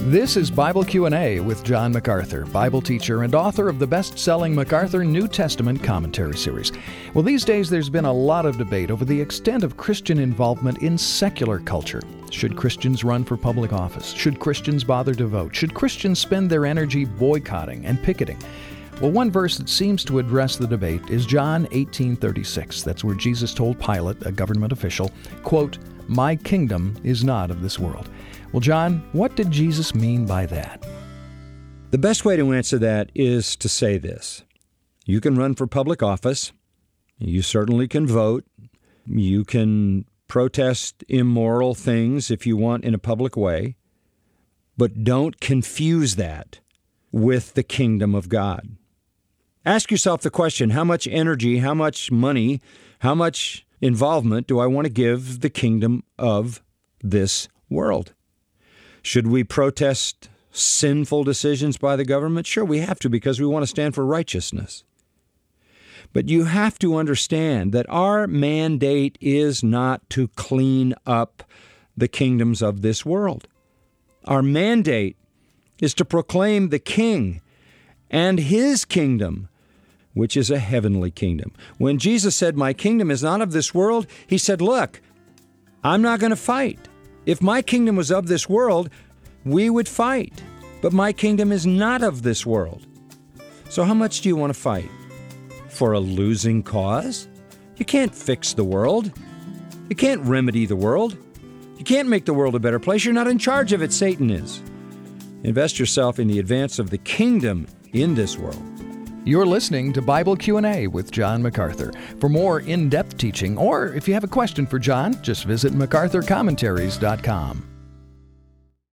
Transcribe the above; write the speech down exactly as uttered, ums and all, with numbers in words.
This is Bible Q and A with John MacArthur, Bible teacher and author of the best-selling MacArthur New Testament Commentary Series. Well, these days there's been a lot of debate over the extent of Christian involvement in secular culture. Should Christians run for public office? Should Christians bother to vote? Should Christians spend their energy boycotting and picketing? Well, one verse that seems to address the debate is John eighteen thirty-six. That's where Jesus told Pilate, a government official, quote, "My kingdom is not of this world." Well, John, what did Jesus mean by that? The best way to answer that is to say this. You can run for public office. You certainly can vote. You can protest immoral things if you want in a public way. But don't confuse that with the kingdom of God. Ask yourself the question, how much energy, how much money, how much involvement do I want to give the kingdom of this world? Should we protest sinful decisions by the government? Sure, we have to because we want to stand for righteousness. But you have to understand that our mandate is not to clean up the kingdoms of this world. Our mandate is to proclaim the King and His kingdom, which is a heavenly kingdom. When Jesus said, "My kingdom is not of this world," He said, look, I'm not going to fight. If my kingdom was of this world, we would fight. But my kingdom is not of this world. So how much do you want to fight? For a losing cause? You can't fix the world. You can't remedy the world. You can't make the world a better place. You're not in charge of it. Satan is. Invest yourself in the advance of the kingdom in this world. You're listening to Bible Q and A with John MacArthur. For more in-depth teaching, or if you have a question for John, just visit macarthur commentaries dot com.